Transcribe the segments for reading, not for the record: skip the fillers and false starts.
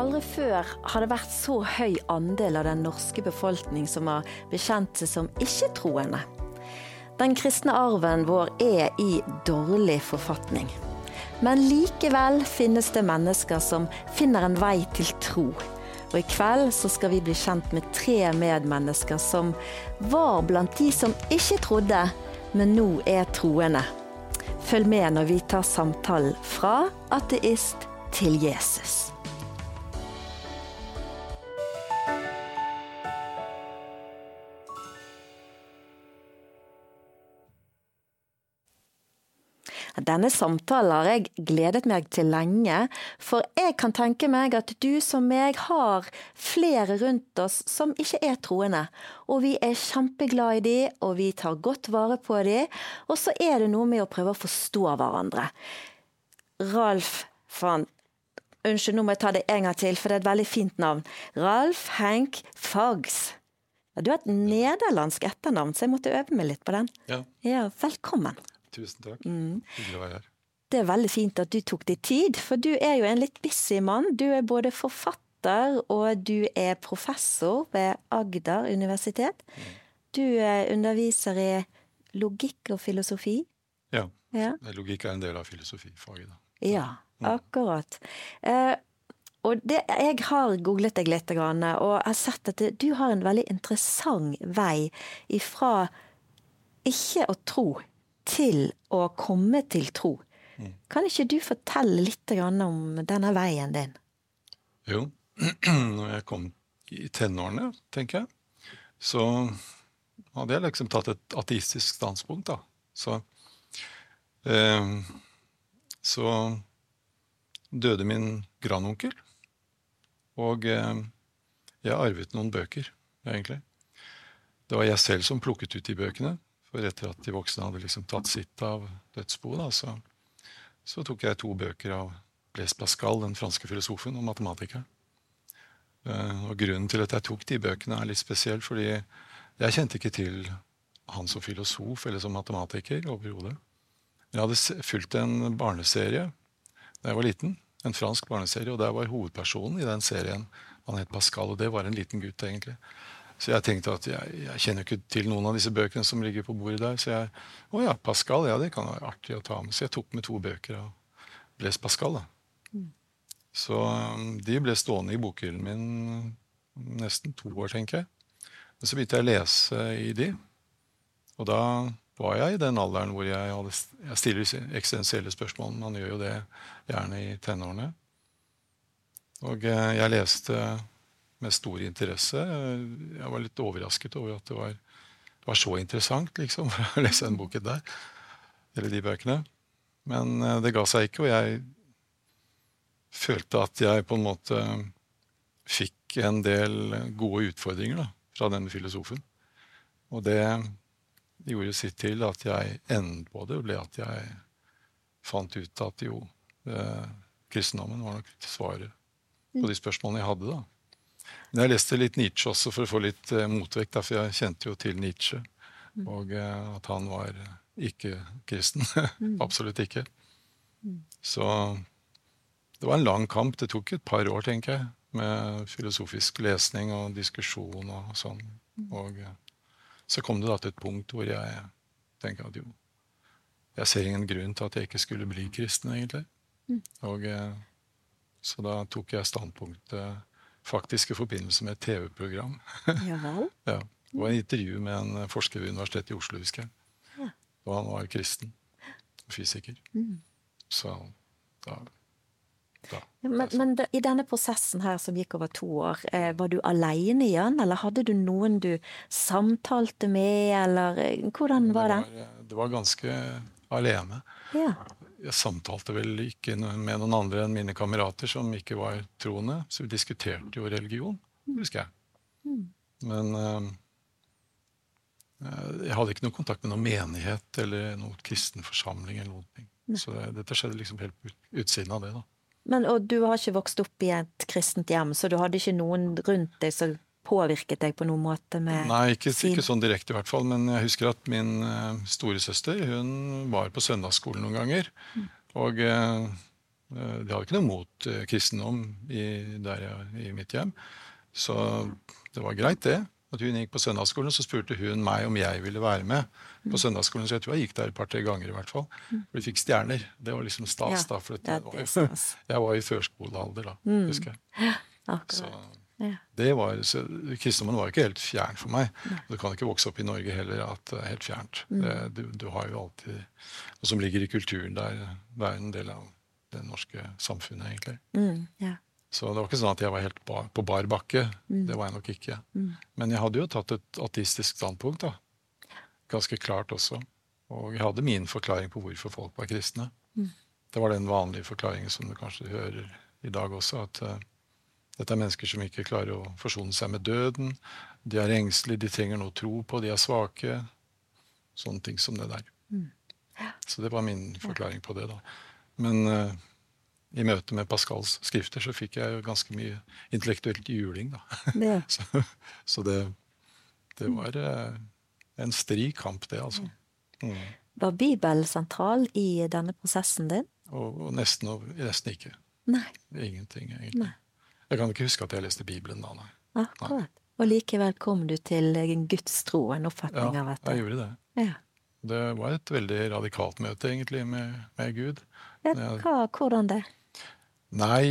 Aldri før har det vært så høy andel av den norske befolkning som har bekjent seg som ikke-troende. Den kristne arven vår i dårlig forfatning. Men likevel finnes det mennesker som finner en vei til tro. Og i kveld så skal vi bli kjent med 3 medmennesker som var blant de som ikke trodde, men nå troende. Følg med når vi tar samtalen fra ateist til Jesus. Denne samtalen har jeg gledet meg til lenge, for jeg kan tenke meg at du som meg har flere rundt oss som ikke troende, og vi kjempeglade i de, og vi tar godt vare på de, og så det noe med å prøve å forstå hverandre. Ralf, unnskyld, nå må jeg ta det en gang til, for det et veldig fint navn. Ralf Henk Fags. Du har et nederlandsk etternavn, så jeg måtte øve meg litt på den. Ja, velkommen. Tusen takk. Hyggelig å være her. Det veldig fint at du tok deg tid, for du jo en litt busy mann. Du både forfatter, og du professor ved Agder universitet. Du underviser i logikk og filosofi. Ja. Logikk en del av filosofifaget. Da. Ja, akkurat. Og jeg har googlet deg litt, og har sett at du har en veldig interessant vei ifra ikke å tro til å komme til tro. Kan ikke du fortelle litt om denne veien din? Jo, når jeg kom i tenårene, tenker jeg, så hadde jeg liksom tatt et ateistisk standpunkt da. Så døde min grandonkel, og jeg arvet noen bøker, egentlig. Det var jeg selv som plukket ut de bøkene, for etter at de voksne hadde liksom tatt sitt av dødsboet, så tok jeg 2 bøker av Blaise Pascal, den franske filosofen og matematikeren. Og grunnen til at jeg tok de bøkene litt spesiell, fordi jeg kjente ikke til han som filosof eller som matematiker overhodet. Jeg hadde fulgt en barneserie da jeg var liten, en fransk barneserie, og der var hovedpersonen i den serien, han het Pascal, og det var en liten gutt egentlig. Så jeg tenkte at jeg kjenner ikke til noen av disse bøkene som ligger på bordet der. Så Pascal, det kan være artig å ta med. Så jeg tok med 2 bøker av Blaise Pascal. Da. Så de ble stående i bokhyllen min nesten 2 år, tenker jeg. Men så begynte jeg å lese i de. Og da var jeg i den alderen hvor jeg stiller eksistensielle spørsmål. Man gjør jo det gjerne i tenårene. Og jeg leste med stor interesse. Jeg var litt overrasket over at det var så interessant, liksom, å lese den boken der, eller de bøkene. Men det ga seg ikke, og jeg følte at jeg på en måte fikk en del gode utfordringer da, fra denne filosofen. Og det gjorde sitt til at jeg endte på det, ble at jeg fant ut at kristendommen var nok svaret på de spørsmålene jeg hadde da. Men jeg leste litt Nietzsche også for å få litt motvekt, for jeg kjente jo til Nietzsche, og at han var ikke kristen, absolutt ikke. Så det var en lang kamp, det tok et par år, tenker jeg, med filosofisk lesning og diskusjon og sånn. Og så kom det da til et punkt hvor jeg tenker at jeg ser ingen grunn til at jeg ikke skulle bli kristen, egentlig. Og så da tok jeg standpunktet faktisk i forbindelse med et TV-program. Ja. Det var en intervju med en forsker ved Universitetet i Oslo, husker jeg. Ja. Og han var kristen og fysiker. Så da Men i denne prosessen her som gikk over 2 år, var du alene igjen, eller hadde du noen du samtalte med, eller hvordan var det? Det var ganske alene. Ja. Jeg samtalte vel ikke med noen andre enn mine kamerater som ikke var troende, så vi diskuterte jo religion, husker jeg. Men jeg hadde ikke noen kontakt med noen menighet eller noen kristen forsamling eller noe. Så dette skjedde liksom helt utsiden av det da. Men og du har ikke vokst opp i et kristent hjem, så du hadde ikke noen rundt deg som påvirket deg på noen måte med Nei, ikke sånn direkte i hvert fall, men jeg husker at min store søster, hun var på søndagsskolen noen ganger, og De hadde ikke noe mot kristendom i mitt hjem. Så det var greit det. At hun gikk på søndagsskolen, så spurte hun meg om jeg ville være med på søndagsskolen. Så jeg tror jeg gikk der et par-tre ganger i hvert fall. For de fikk stjerner. Det var liksom stas da. For det er stas. Jeg var i førskolealder da, husker jeg. Ja, akkurat. Så det var, kristendommen var ikke helt fjern for meg. Du kan ikke vokse opp i Norge heller at det er helt fjernt. Du har jo alltid noe som ligger i kulturen der. Det er en del av det norske samfunnet, egentlig. Ja. Så det var ikke sånn at jeg var helt på bar bakke. Det var jeg nok ikke. Men jeg hadde jo tatt et ateistisk standpunkt da. Ganske klart også. Og jeg hadde min forklaring på hvorfor folk var kristne. Det var den vanlige forklaringen som du kanskje hører i dag også, at dette er mennesker som ikke klarer å forsone seg med døden. De er engstelige, de trenger noe å tro på, de er svake. Sånne ting som det der. Så det var min forklaring på det da. Men i møte med Pascals skrifter så fikk jeg jo ganske mye intellektuelt juling da. Ja. så det var en stri kamp det, altså. Var Bibelen sentral i denne prosessen din? Og nesten ikke. Nei. Ingenting, egentlig. Nei. Jeg kan ikke huske at jeg leste Bibelen da, nei. Akkurat. Og likevel kom du til en Guds tro, en oppfatning av dette. Ja, jeg gjorde det. Ja. Det var et veldig radikalt møte, egentlig, med Gud. Hvordan det? Nei,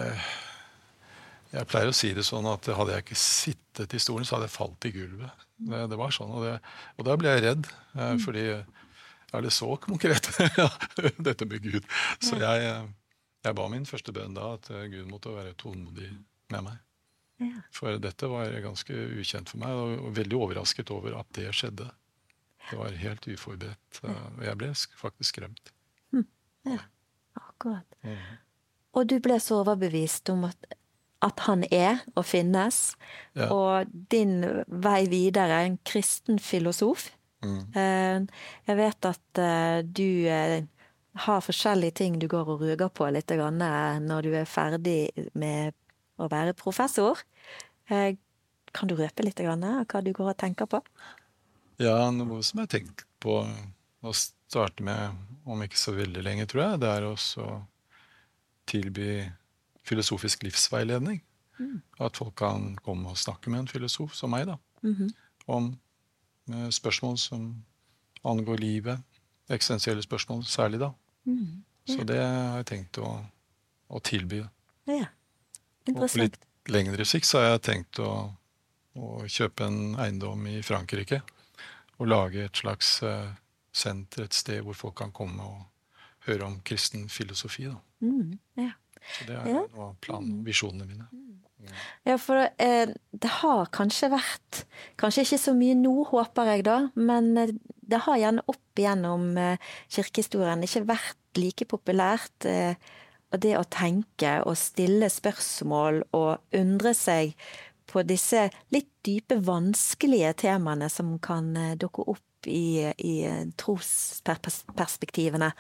jeg pleier å si det sånn at hadde jeg ikke sittet i stolen, så hadde jeg falt i gulvet. Det var sånn, og da ble jeg redd, fordi er det så konkret, dette med Gud. Så jeg ba min første bønn da, at Gud måtte være tålmodig med meg. Ja. For dette var ganske ukjent for meg, og veldig overrasket over at det skjedde. Det var helt uforberedt, og jeg ble faktisk skremt. Ja, akkurat. Og du ble så overbevist om at han er og finnes, og din vei videre, en kristen filosof. Jeg vet at du har forskjellige ting du går og ruger på litt grann når du er ferdig med å være professor. Kan du røpe litt grann hva du går og tenker på? Ja, noe som jeg tenker på å starte med, om ikke så veldig lenge, tror jeg, det er også tilby filosofisk livsveiledning. At folk kan komme og snakke med en filosof som meg da, om spørsmål som angår livet, eksistensielle spørsmål særlig da. Så det har jeg tenkt å tilby. Ja, interessant. Og på litt lengre sikt så har jeg tenkt å kjøpe en eiendom i Frankrike, og lage et slags senter, et sted hvor folk kan komme og høre om kristen filosofi da. Ja. Så det er noe av planen og visjonene mine. Ja, for det har kanskje vært, kanskje ikke så mye nå, håper jeg da, men det har gjerne opp igjennom kirkehistorien ikke vært like populært, og det å tenke og stille spørsmål og undre seg på disse litt dype, vanskelige temaene som kan dukke opp i trosperspektivene.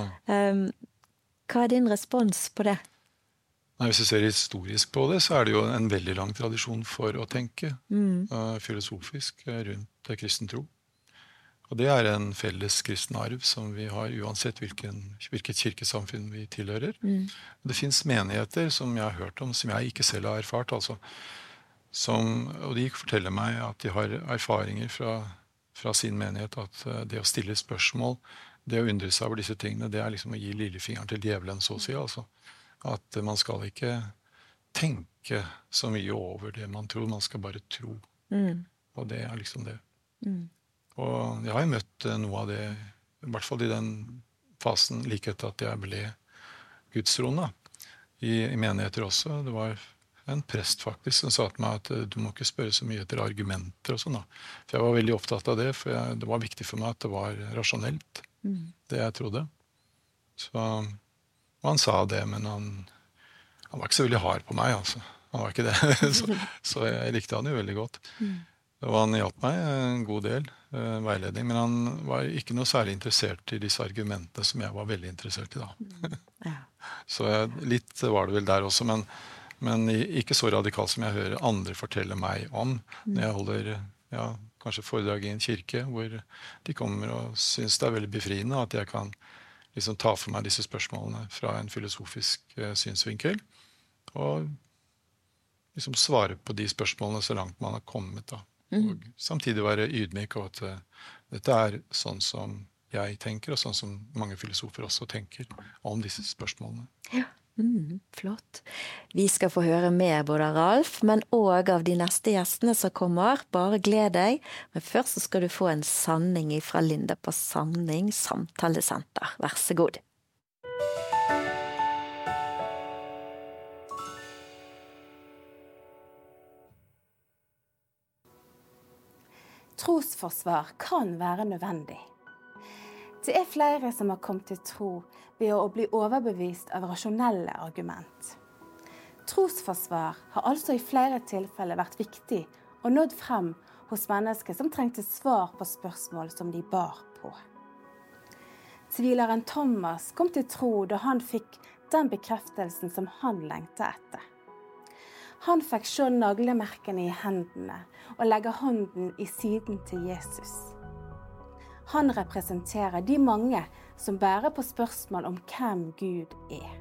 Hva er din respons på det? Nei, hvis jeg ser historisk på det, så er det jo en veldig lang tradisjon for å tenke filosofisk rundt kristen tro. Og det er en felles kristen arv som vi har uansett hvilket kirkesamfunn vi tilhører. Det finnes menigheter som jeg har hørt om, som jeg ikke selv har erfart, altså. Og de forteller meg at de har erfaringer fra sin menighet, at det å stille spørsmål, det å undre seg over disse tingene, det er liksom å gi lillefingeren til djevelen, så å si, altså. At man skal ikke tenke så mye over det man tror, man skal bare tro. Og det er liksom det. Og jeg har jo møtt noe av det, i hvert fall i den fasen, like etter at jeg ble gudstroende, i menigheter også. Det var en prest faktisk som sa til meg at du må ikke spørre så mye etter argumenter og sånn da. For jeg var veldig opptatt av det, for det var viktig for meg at det var rasjonelt, det jeg trodde. Og han sa det, men han var ikke så veldig hard på meg, altså. Han var ikke det, så jeg likte han jo veldig godt. Og han hjalp meg en god del veiledning, men han var ikke noe særlig interessert i disse argumentene som jeg var veldig interessert i da. Så litt var det vel der også, men ikke så radikalt som jeg hører andre fortelle meg om når jeg holder kanskje foredrag i en kirke, hvor de kommer og synes det er veldig befriende at jeg kan liksom ta for meg disse spørsmålene fra en filosofisk synsvinkel, og liksom svare på de spørsmålene så langt man har kommet da. Og samtidig være ydmyk av at dette sånn som jeg tenker, og sånn som mange filosofer også tenker om disse spørsmålene. Ja, flott. Vi skal få høre mer både av Ralf, men også av de neste gjestene som kommer. Bare gled deg. Men først så skal du få en sanning fra Linda på Sanning Samtalesenter. Vær så god. Trosforsvar kan være nødvendig. Det flere som har kommet til tro ved å bli overbevist av rasjonelle argument. Trosforsvar har altså i flere tilfeller vært viktig og nådd frem hos mennesker som trengte svar på spørsmål som de bar på. Tvileren Thomas kom til tro da han fikk den bekreftelsen som han lengtet etter. Han fikk se naglemerkene i hendene og legge hånden i siden til Jesus. Han representerer de mange som bærer på spørsmål om hvem Gud er.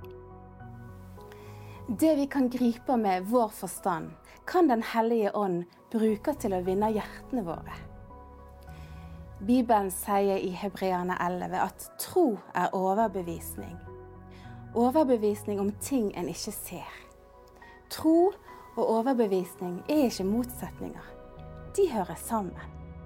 Det vi kan gripe med vår forstand, kan Den hellige ånd bruke til å vinne hjertene våre. Bibelen sier i Hebreerne 11 at tro overbevisning. Overbevisning om ting en ikke ser. Tro og overbevisning ikke motsetninger. De hører sammen.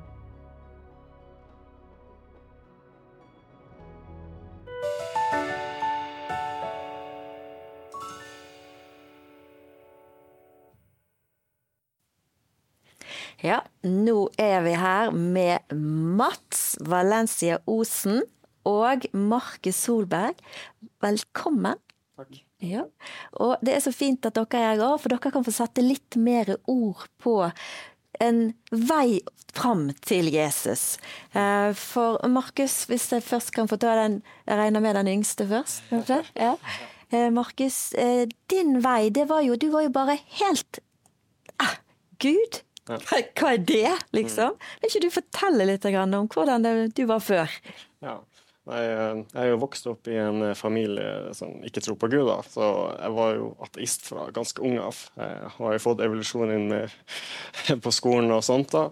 Ja, nå vi her med Mats Valencia Osen og Markus Solberg. Velkommen. Takk. Ja, og det så fint at dere her også, for dere kan få sette litt mer ord på en vei fram til Jesus. For Markus, hvis jeg først kan få ta den, jeg regner med den yngste først. Ja. Markus, din vei, det var jo, du var jo bare helt, Gud, hva det liksom? Vil ikke du fortelle litt om hvordan du var før? Ja. Jeg er jo vokst opp i en familie som ikke tror på Gud, da. Så jeg var jo ateist fra ganske ung av. Jeg har jo fått evolusjonen inn med på skolen og sånt da.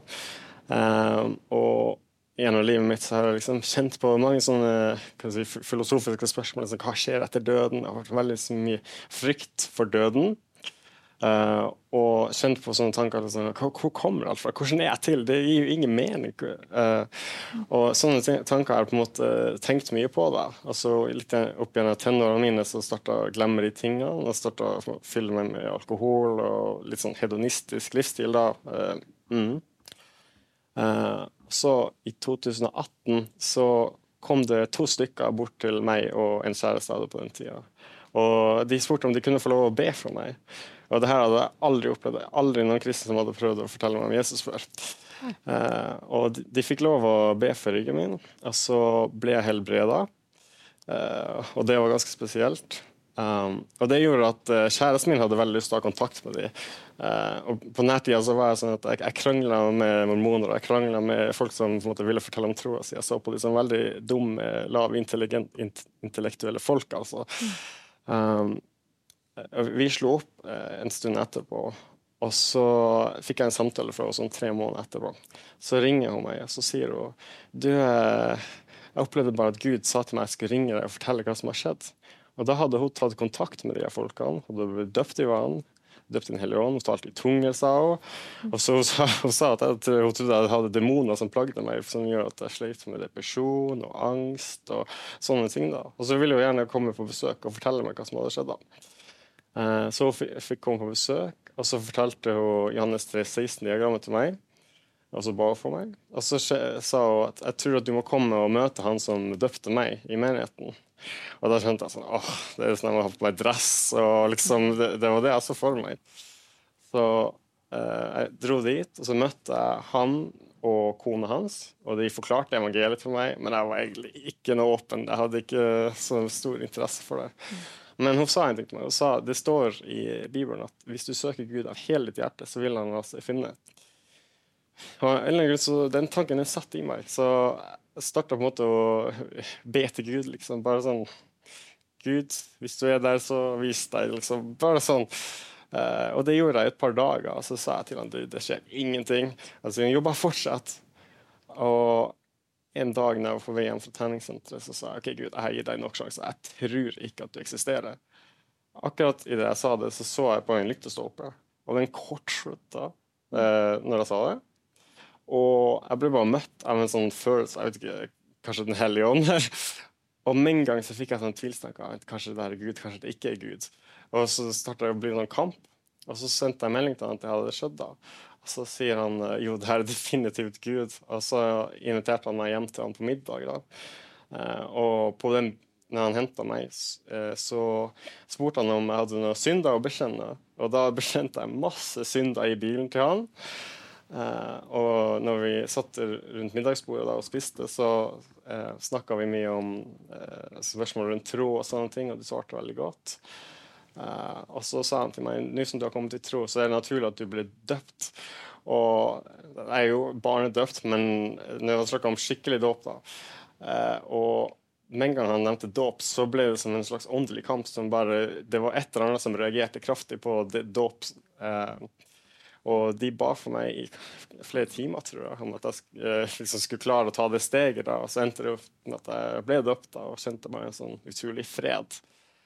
Og gjennom livet mitt så har jeg liksom kjent på mange sånne filosofiske spørsmål, liksom, hva skjer etter døden? Jeg har vært veldig så mye frykt for døden. Og kjent på sånne tanker liksom, hvor kommer alt fra? Hvordan jeg til? Det gir jo ingen mening. Og sånne tanker har jeg på en måte tenkt mye på da. Altså litt opp gjennom tenårene mine så startet jeg å glemme de tingene, og startet å fylle meg med alkohol og litt sånn hedonistisk livsstil da. Så i 2018 så kom det 2 stykker bort til meg og en kjæreste hadde på den tiden. Og de spurte om de kunne få lov å be for meg. Og det her hadde jeg aldri opplevd. Aldri noen kristne som hadde prøvd å fortelle meg om Jesus før. Og de fikk lov å be for ryggen min, og så ble jeg helbredet. Og det var ganske spesielt. Og det gjorde at kjæresten min hadde veldig lyst til å ha kontakt med dem. Og på nærtiden så var jeg sånn at jeg kranglet med mormoner, og jeg kranglet med folk som på en måte ville fortelle om troa si. Jeg så på de som veldig dumme, lav intellektuelle folk, altså. Vi slo opp en stund etterpå, og så fikk jeg en samtale fra henne sånn 3 måneder etterpå. Så ringer hun meg, og så sier hun, du, jeg opplevde bare at Gud sa til meg at jeg skulle ringe deg og fortelle hva som har skjedd. Og da hadde hun tatt kontakt med de folkene, og det ble døpt i vann, døpt i Den hellige ånd, hun talte i tunger, sa hun. Og så hun sa at hun trodde jeg hadde demoner som plagde meg, som gjør at jeg slet med depresjon og angst og sånne ting da. Og så ville hun gjerne komme på besøk og fortelle meg hva som hadde skjedd da. Så hun fikk komme på besøk, og så fortalte hun Johannes 3,16-diagrammet til meg, og så ba hun for meg. Og så sa hun at jeg tror at du må komme og møte han som døpte meg i menigheten. Og da skjønte jeg sånn, det sånn jeg må ha på meg dress, og liksom, det var det jeg så for meg. Så jeg dro dit, og så møtte jeg han og kone hans, og de forklarte evangeliet for meg, men jeg var egentlig ikke noe åpen, jeg hadde ikke så stor interesse for det. Men hun sa en ting til meg, hun sa, det står i Bibelen at hvis du søker Gud av hele ditt hjerte, så vil han altså finne. Og en eller annen grunn, så den tanken satt i meg, så startet på en måte å be til Gud, liksom. Bare sånn, Gud, hvis du der, så vis deg, liksom. Bare sånn. Og det gjorde jeg et par dager, og så sa jeg til han, det skjer ingenting. Altså, jeg jobbet fortsatt. Og en dag når jeg var på vei hjem fra treningssenteret, så sa jeg, ok Gud, jeg gir deg nok sjanse. Jeg tror ikke at du eksisterer. Akkurat i det jeg sa det, så jeg på en lyktestolpe, og den kortslutta når jeg sa det. Og jeg ble bare møtt av en sånn følelse, jeg vet ikke, kanskje den hellige ånd her. Og med en gang så fikk jeg sånn tvilstanker, kanskje det er Gud, kanskje det ikke er Gud. Og så startet det å bli noen kamp, og så sendte jeg melding til han at jeg hadde skjedd da. Og så sier han, jo, det er definitivt Gud. Og så inviterte han meg hjem til han på middag da. Og på den, når han hentet meg, så spurte han om jeg hadde noen synder å bekjenne. Og da bekjente jeg masse synder i bilen til han. Og når vi satt rundt middagsbordet da og spiste, så snakket vi mye om spørsmål rundt tro og sånne ting, og det svarte veldig godt. Og så sa han til meg, nå som du har kommet til tro, så er det naturlig at du blir døpt. Og jeg er jo barnedøpt, men når jeg snakket om skikkelig dåp da, og med en gang han nevnte dåp, så ble det som en slags åndelig kamp, som bare, det var et eller annet som reagerte kraftig på dåp. Og de ba for meg i flere timer, tror jeg, om at jeg liksom skulle klare å ta det steget da, og så endte det opp med at jeg ble døpt da, og kjente meg en sånn utrolig fred.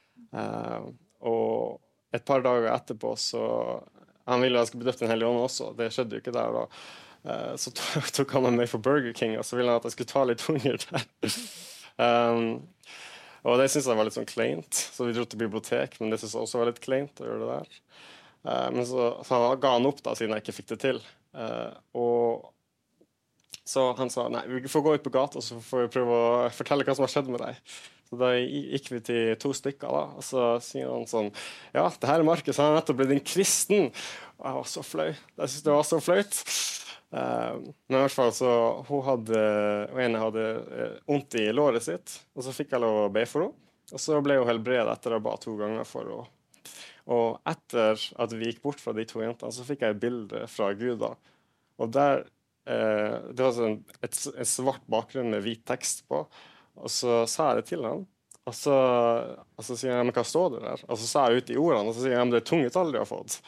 Og et par dager etterpå så han ville jeg skulle bli døpt den hellige ånd også, det skjedde jo ikke der da. Så tok han meg med for Burger King, og så ville han at jeg skulle ta litt unger der. Og det synes jeg var litt sånn kleint, så vi dro til bibliotek, men det synes jeg også var litt kleint å gjøre det der. Men så ga han opp da, siden jeg ikke fikk det til. Og så han sa, nei, vi får gå ut på gata, og så får vi prøve å fortelle hva som har skjedd med deg. Så da gikk vi til 2 stykker da, og så sier han sånn, ja, det her er Markus, han har nettopp blitt en kristen. Og jeg var så flau, jeg synes det var så flaut. Men i hvert fall så, hun ene hadde ondt i låret sitt, og så fikk jeg lov å be for henne. Og så ble hun helbredet etter å ba 2 ganger for henne. Og etter at vi gikk bort fra de 2 jentene, så fikk jeg et bilde fra Gud da. Og der, det var sånn en svart bakgrunn med hvit tekst på, og så sa jeg det til han, og så sier han, men hva står det der? Og så sa jeg ut i ordene, og så sier han, det er tungetall de har fått.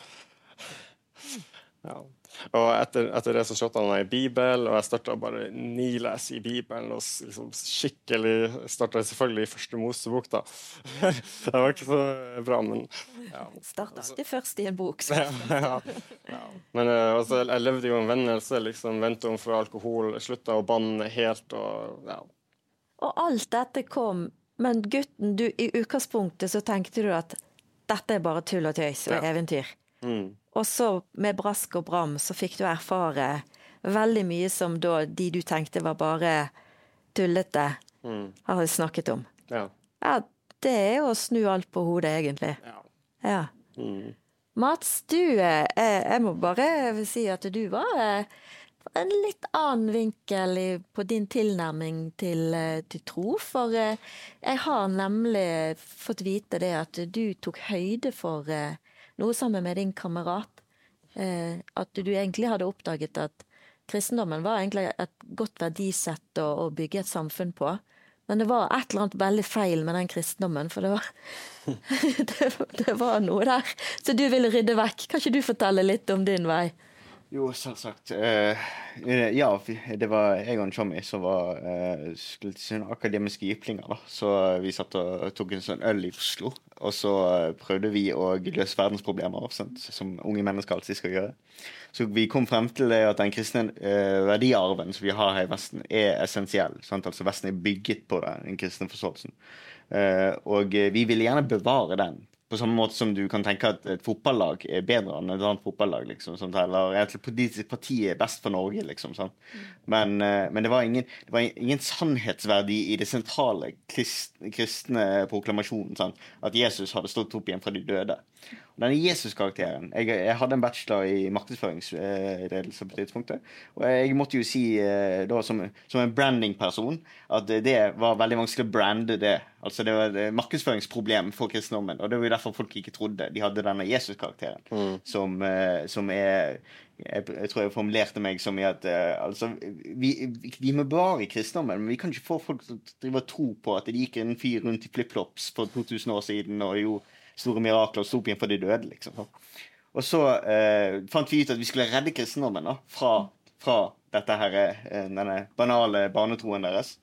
Ja. Og etter det så skjøtte han meg i Bibel, og jeg startet bare nilese i Bibelen, og liksom skikkelig startet selvfølgelig i første Mosebok da. Det var ikke så bra, men ja. Startet alltid først i en bok. Ja. Men altså, jeg levde jo en vennelse, liksom ventet om fra alkohol, sluttet å banne helt, og ja. Og alt dette kom, men gutten, i utgangspunktet så tenkte du at dette er bare tull og tøys og eventyr. Og så med brask og bram så fikk du erfare veldig mye som da de du tenkte var bare tullete har du snakket om. Ja, det er jo å snu alt på hodet egentlig. Ja. Mats, jeg må bare si at du var en litt annen vinkel på din tilnærming til tro, for jeg har nemlig fått vite det at du tok høyde for noe sammen med din kamerat, at du egentlig hadde oppdaget at kristendommen var egentlig et godt verdisett å bygge et samfunn på, men det var et eller annet veldig feil med den kristendommen, for det var, det var noe der, så du ville rydde vekk. Kan ikke du fortelle litt om din vei? Jo, selvsagt. Ja, det var jeg og en chommy som skulle til sånne akademiske gyplinger da. Så vi satt og tok en sånn øl i Oslo, og så prøvde vi å løse verdensproblemer, sant? Som unge mennesker alltid skal gjøre. Så vi kom frem til det at den kristne verdiarven som vi har her i Vesten er essensiell. Sant? Altså Vesten er bygget på det, den kristne forståelsen. Og vi ville gjerne bevare den. På samme måte som du kan tenke at et fotballag er bedre enn et annet fotballag, liksom, sånt, eller et politisk parti er best for Norge, liksom, sånn. Men det var ingen sannhetsverdi i det sentrale kristne proklamasjonen, sånn, at Jesus hadde stått opp igjen fra de døde. Denne Jesus-karakteren. Jeg hadde en bachelor i markedsføringsledelse på tidspunktet, og jeg måtte jo si da som en branding-person at det var veldig vanskelig å brande det. Altså det var et markedsføringsproblem for kristendommen, og det var jo derfor folk ikke trodde. De hadde denne Jesus-karakteren, som jeg tror jeg formulerte meg som i at altså, vi må bevare kristendommen, men vi kan ikke få folk til å drive og tro på at det gikk en fyr rundt i flip-flops for 2000 år siden og jo store mirakler og sto opp igjen for de døde, liksom. Og så fant vi ut at vi skulle redde kristendommen da, fra dette her, denne banale barnetroen deres.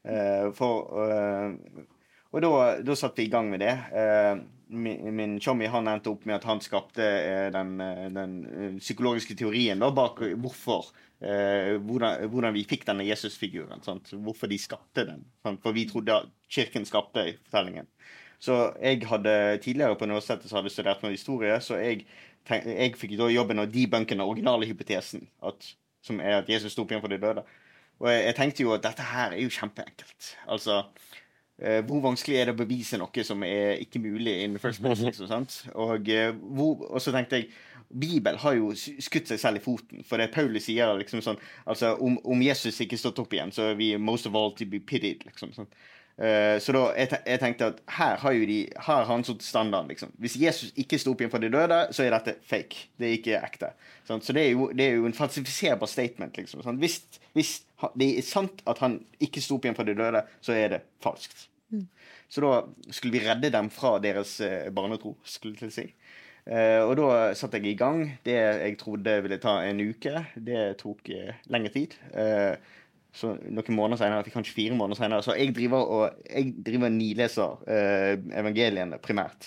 Og da satt vi i gang med det. Min chommy, han endte opp med at han skapte den psykologiske teorien da, bak hvordan vi fikk denne Jesus-figuren, sant? Hvorfor de skapte den, sant? For vi trodde at kirken skapte i fortellingen. Så jeg hadde tidligere på universitetet så hadde jeg studert noe historie, så jeg fikk da jobben å debunke den originale hypotesen, som at Jesus sto opp igjen for de døde. Og jeg tenkte jo at dette her jo kjempeenkelt. Altså, hvor vanskelig det å bevise noe som ikke mulig in the first place, liksom, sant? Og så tenkte jeg, Bibelen har jo skutt seg selv i foten, for det Paulus sier liksom sånn, altså om Jesus ikke stått opp igjen, så vi most of all to be pitied, liksom sånn. Så da, jeg tenkte at her har han sånn standard, liksom. Hvis Jesus ikke stod opp igjen for de døde, så dette fake. Det ikke ekte. Sånn? Så det er jo en falsifiserbar statement, liksom. Sånn? Hvis det sant at han ikke stod opp igjen for de døde, så det falskt. Så da skulle vi redde dem fra deres barnetro, skulle jeg til å si. Og da satte jeg i gang. Det jeg trodde ville ta en uke, det tok lengre tid. Så noen måneder senere, kanskje 4 måneder senere, så jeg driver nileser evangeliene primært.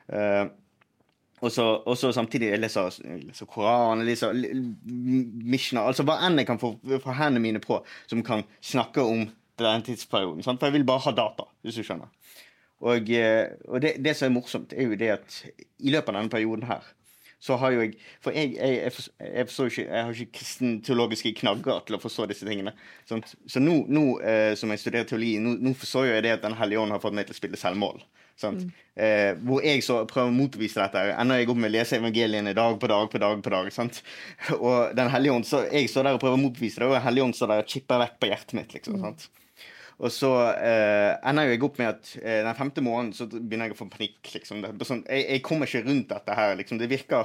Og så samtidig jeg leser Koran, leser Mishnah, altså hva enn jeg kan få hendene mine på, som kan snakke om den tidsperioden, sant? For jeg vil bare ha data, hvis du skjønner. Og det som morsomt, jo det at i løpet av denne perioden her, så har jo jeg, for jeg forstår ikke, jeg har ikke kristen teologiske knagger til å forstå disse tingene. Sant? Så nå som jeg studerer teologi, nå forstår jeg det at den Hellige Ånd har fått meg til å spille selvmål. Sant? Hvor jeg så prøver å motvise dette, ender jeg opp med å lese evangeliene dag på dag, sant? Og den Hellige Ånd, så jeg står der og prøver å motvise det, og den Hellige Ånd står der og chipper vekk på hjertet mitt, liksom, sant? Og så ender jeg opp med at den 5. måneden så begynner jeg å få panikk, liksom. Sånn, jeg kommer ikke rundt dette her, liksom. Det virker,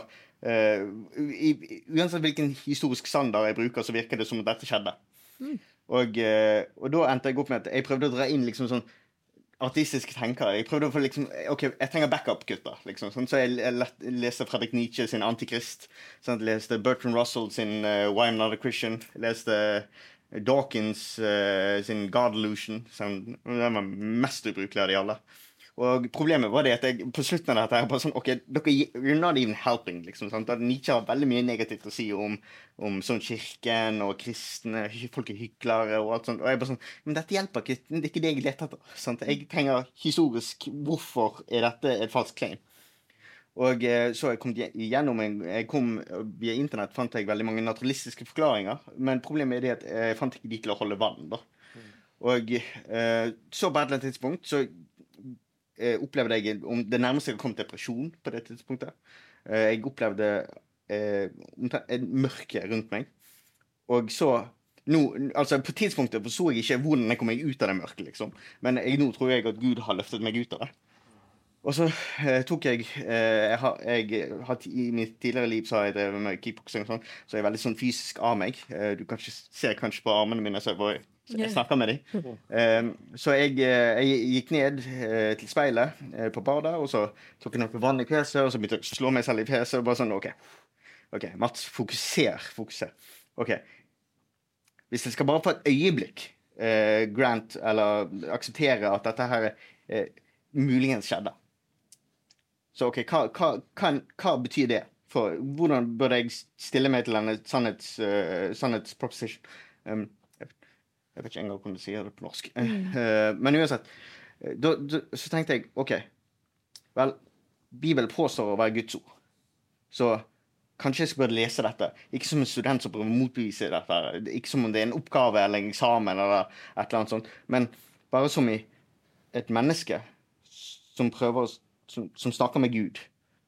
uansett hvilken historisk standard jeg bruker, så virker det som at dette skjedde. Og da endte jeg opp med at jeg prøvde å dra inn liksom sånn artistiske tenkere. Jeg prøvde å få liksom, ok, jeg trenger backup-gutter, liksom. Sånn, så jeg leste Fredrik Nietzsche sin Antikrist, sånn, jeg leste Bertrand Russell sin Why I'm Not a Christian, jeg leste Dawkins sin God Illusion, den var mest ubrukelig av de alle. Og problemet var det at jeg på slutten av dette her bare sånn, ok, you're not even helping, liksom, sant? At Nietzsche har veldig mye negativt å si om sånn kirken og kristne, folk hyklere og alt sånt, og jeg bare sånn, men dette hjelper ikke, det ikke det jeg leter etter, sant? Jeg trenger historisk, hvorfor dette et falsk claim? Og så jeg kom via internett, fant jeg veldig mange naturalistiske forklaringer, men problemet det at jeg fant ikke de til å holde vann da. Og så på et eller annet tidspunkt så opplevde jeg det nærmeste jeg kom depresjon på det tidspunktet. Jeg opplevde en mørke rundt meg. Og så altså på tidspunktet så jeg ikke hvordan jeg kom meg ut av det mørket, liksom. Men nå tror jeg at Gud har løftet meg ut av det. Og så tok jeg i mitt tidligere liv så har jeg drevet med kickboxing og sånn, så jeg veldig sånn fysisk av meg. Du ser kanskje på armene mine, så jeg snakker med dem. Så jeg gikk ned til speilet på badet, og så tok jeg noe vann i fjeset, og så begynte jeg å slå meg selv i fjeset, og bare sånn, ok, Mats, fokuser. Ok, hvis jeg skal bare få et øyeblikk grant, eller akseptere at dette her muligens skjedde, så ok, hva betyr det? For hvordan burde jeg stille meg til denne sannhetsproposition? Jeg vet ikke engang hvordan du sier det på norsk. Men uansett, så tenkte jeg, ok, vel, Bibelen påstår å være Guds ord. Så kanskje jeg skal burde lese dette. Ikke som en student som prøver å motbevise dette. Ikke som om det en oppgave eller en eksamen eller et eller annet sånt. Men bare som i et menneske som prøver som snakker med Gud,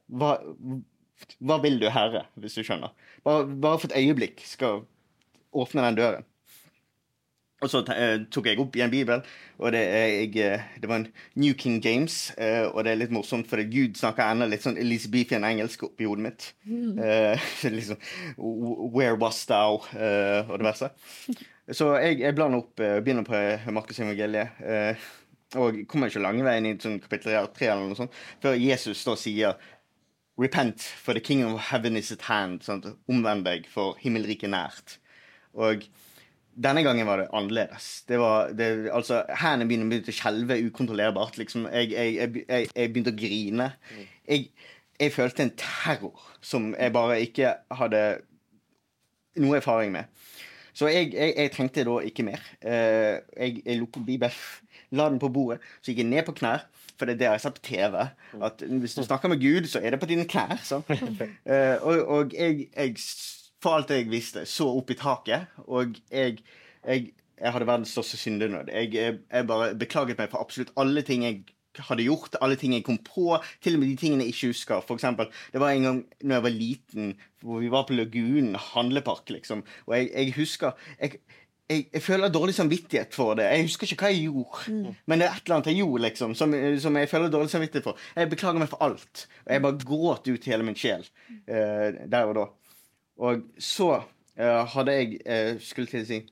hva vil du, Herre, hvis du skjønner? Bare for et øyeblikk skal åpne den døren. Og så tok jeg opp i en bibel, og det var en New King James, og det litt morsomt, for Gud snakker enda litt sånn Elizabethan engelsk opp i hodet mitt. Liksom, where was thou, og det verste. Så jeg blander opp, begynner på Markus evangeliet, og kommer ikke lange veien i sånn kapittel 3 eller noe sånt, før Jesus da sier, repent, for the kingdom of heaven is at hand, sånn, omvend deg, for himmelriket nært. Og denne gangen var det annerledes. Altså, hendene begynte å skjelve ukontrollerbart. Liksom. Jeg begynte å grine. Jeg følte en terror som jeg bare ikke hadde noe erfaring med. Så jeg trengte da ikke mer. Jeg lukket Bibelen, la den på bordet, så gikk jeg ned på knær, for det jeg har sett på TV, at hvis du snakker med Gud, så det på dine knær. Sånn. Og jeg for alt jeg visste, så opp i taket, og jeg hadde verdens største syndenød. Jeg bare beklaget meg for absolutt alle ting jeg hadde gjort, alle ting jeg kom på, til og med de tingene jeg ikke husker. For eksempel, det var en gang når jeg var liten, hvor vi var på Lagunen, handlepark, liksom, og jeg husker, jeg føler dårlig samvittighet for det. Jeg husker ikke hva jeg gjorde, men det et eller annet jeg gjorde, liksom, som jeg føler dårlig samvittighet for. Jeg beklager meg for alt, og jeg bare gråt ut hele min sjel der og da. Og så hadde jeg, skulle til å si,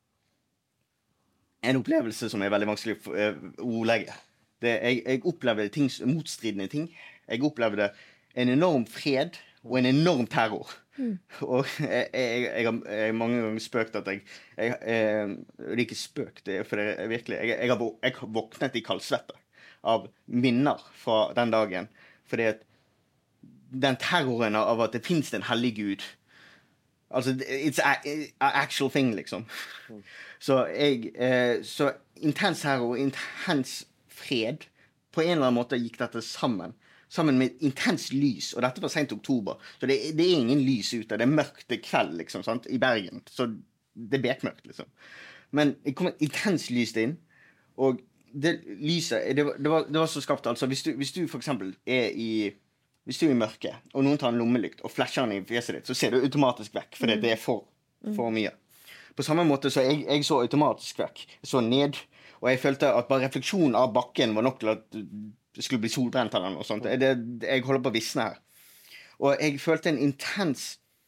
en opplevelse som veldig vanskelig å ordlegge. Jeg opplevde motstridende ting. Jeg opplevde en enorm fred og en enorm terror. Og jeg har mange ganger spøkt at det er ikke spøkt, for det er virkelig, jeg har våknet i kaldsvette av minner fra den dagen, fordi at den terroren av at det finnes en hellig Gud, altså, it's an actual thing, liksom. Så intens terror, intens fred, på en eller annen måte gikk dette sammen med intens lys, og dette var sent oktober, så det er ingen lys ute, det er mørkt, det kveld, liksom, sant? I Bergen, så det er bekmørkt, liksom. Men det kom et intens lys inn, og det lyset, det var så skapt, altså, hvis du for eksempel hvis du er i mørke, og noen tar en lommelykt og flasher den i fjeset ditt, så ser du automatisk vekk, for det er for mye. På samme måte så jeg så automatisk vekk. Jeg så ned, og jeg følte at bare refleksjonen av bakken var nok til at det skulle bli solbrent eller noe sånt. Jeg holder på å visne her. Og jeg følte en intens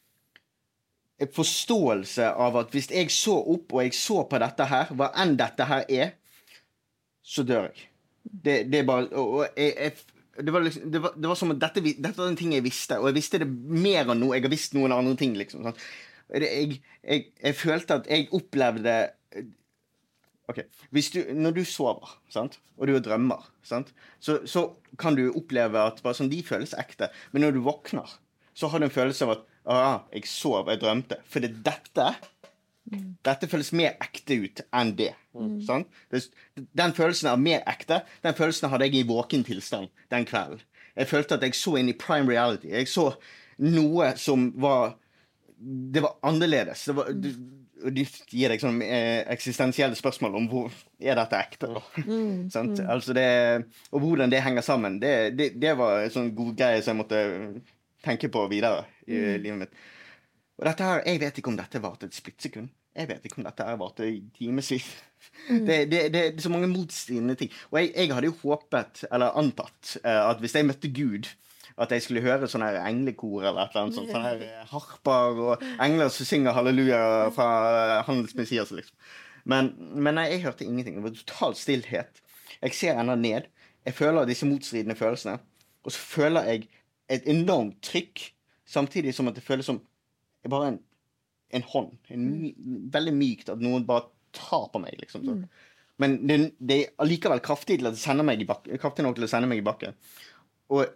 forståelse av at hvis jeg så opp, og jeg så på dette her, hva enn dette her så dør jeg. Det er bare, det var som at dette var en ting jeg visste, og jeg visste det mer enn noe, jeg har visst noen andre ting, liksom. Sant? Jeg følte at jeg opplevde, ok, når du sover, sant? Og du har drømmer, sant? Så kan du oppleve at bare sånn, de føles ekte, men når du våkner, så har du en følelse av at jeg sov, jeg drømte, for dette føles mer ekte ut enn det. Sant? Den følelsen er mer ekte, den følelsen hadde jeg i våken tilstand den kvelden. Jeg følte at jeg så inn i prime reality. Jeg så noe som det var annerledes. De gir deg sånn eksistensielle spørsmål om hvor dette ekte. Sant? Altså og hvordan det henger sammen, det var en sånn god greie som jeg måtte tenke på videre i livet mitt. Og dette her, jeg vet ikke om dette var til et splittsekund. Jeg vet ikke om dette var til timesvis. Det er så mange motstridende ting. Og jeg hadde jo håpet, eller antatt, at hvis jeg møtte Gud, at jeg skulle høre sånne her englekor eller et eller annet sånt, sånne her harper og engler som synger halleluja fra Hans Messias, liksom. Men nei, jeg hørte ingenting. Det var total stillhet. Jeg ser enda ned. Jeg føler disse motstridende følelsene. Og så føler jeg et enormt trykk, samtidig som at det føles som bare en hånd. Veldig mykt at noen bare tar på meg, liksom. Så. Men det er allikevel kraftig til at det sender meg i bakken. Kraftig nok til å sende meg i bakken. Og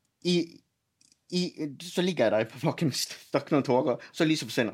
så ligger jeg der på flakken, stakkende tårer, så lyset forsvinner.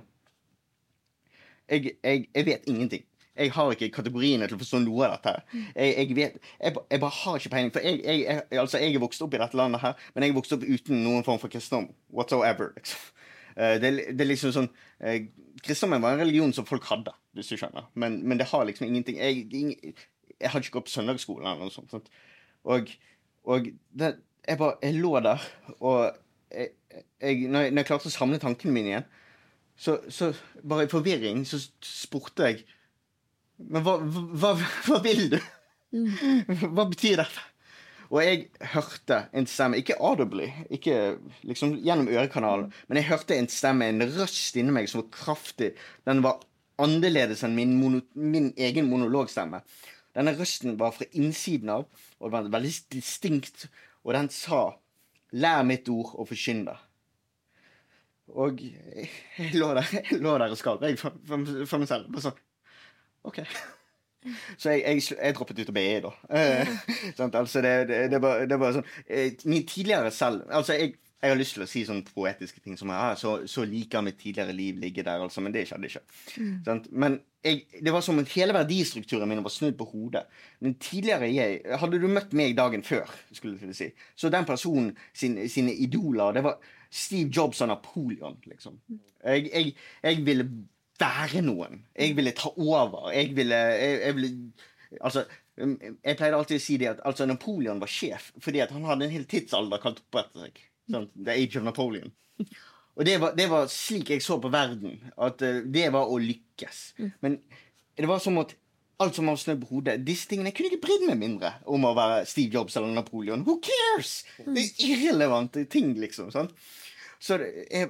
Jeg vet ingenting. Jeg har ikke kategoriene til å forstå noe av dette her. Jeg bare har ikke peiling, for jeg er vokst opp i dette landet her, men jeg er vokst opp uten noen form for kristendom, whatsoever, liksom. Det er liksom sånn, kristendommen var en religion som folk hadde, hvis du skjønner, men det har liksom ingenting, jeg har ikke gått på søndagsskolen eller noe sånt, og jeg lå der, og når jeg klarte å samle tankene mine igjen, så bare i forvirring, så spurte jeg, men hva vil du? Hva betyr dette? Og jeg hørte en stemme, ikke audibly, ikke liksom gjennom ørekanalen, men jeg hørte en stemme, en røst inni meg som var kraftig. Den var annerledes enn min egen monologstemme. Denne røsten var fra innsiden av, og det var veldig distinkt, og den sa, lær mitt ord og forkynn det. Og jeg lå der og skalv, for meg selv, bare sånn, ok. Så jeg droppet ut av BI da. Altså det var sånn, min tidligere selv, altså jeg har lyst til å si sånne poetiske ting som så liker mitt tidligere liv ligge der, altså, men det skjedde ikke. Men det var som at hele verdistrukturen min var snudd på hodet. Men tidligere hadde du møtt meg dagen før, skulle jeg si, så den personen sine idoler, det var Steve Jobs og Napoleon, liksom. Jeg ville være noen. Jeg ville ta over. Jeg ville altså, jeg pleide alltid å si det at altså, Napoleon var sjef, fordi at han hadde en hel tidsalder kalt opp etter seg. Sånn, The Age of Napoleon. Og det var slik jeg så på verden, at det var å lykkes. Men det var som at alt som var snudd på hodet, disse tingene, jeg kunne ikke brydd meg mindre om å være Steve Jobs eller Napoleon. Who cares? Det er irrelevante ting, liksom, sant? Så jeg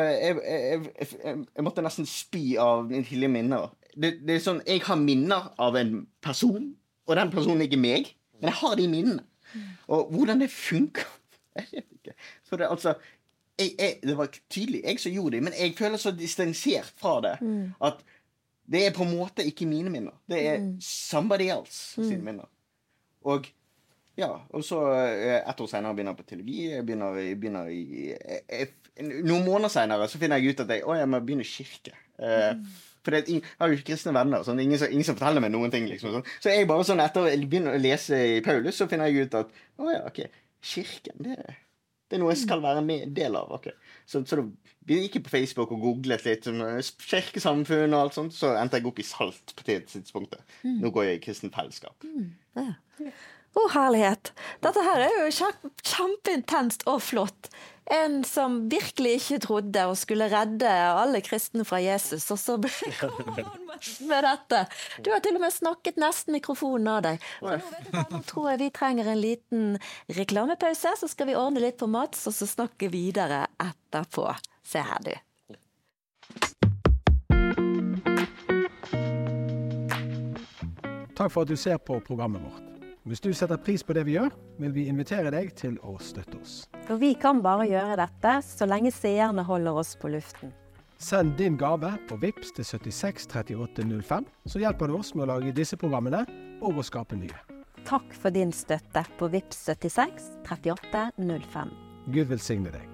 måtte nesten spy av min tidlige minner. Det er sånn, jeg har minner av en person, og den personen er ikke meg, men jeg har de minnene. Og hvordan det funker, jeg vet ikke. Så det, altså, det var tydelig jeg som gjorde det, men jeg føler så distansert fra det, at det er på en måte ikke mine minner. Det er somebody else sine minner. Og ja, og så 1 år senere begynner jeg på teologi. Jeg begynner noen måneder senere så finner jeg ut at jeg må begynne i kirke. For jeg har jo ikke kristne venner, sånn, ingen som forteller meg noen ting. Liksom, sånn. Så jeg bare sånn, etter å begynne å lese i Paulus, så finner jeg ut at kirken, det er noe jeg skal være med del av. Okay. Så da gikk jeg på Facebook og googlet litt om kirkesamfunn og alt sånt, så endte jeg opp i Salt på det tidspunktet. Nå går jeg i kristen fellesskap. Herlighet. Dette her er jo kjempeintenst og flott. En som virkelig ikke trodde og skulle redde alle kristne fra Jesus, og så kommer han med dette. Du har til og med snakket nesten mikrofonen av deg. Nå tror jeg vi trenger en liten reklamepause, så skal vi ordne litt på Mats, og så snakke videre etterpå. Se her, du. Takk for at du ser på programmet vårt. Hvis du setter pris på det vi gjør, vil vi invitere deg til å støtte oss. For vi kan bare gjøre dette så lenge seerne holder oss på luften. Send din gave på Vipps til 76 38 05, så hjelper du oss med å lage disse programmene og å skape nye. Takk for din støtte på Vipps 76 38 05. Gud velsigne deg.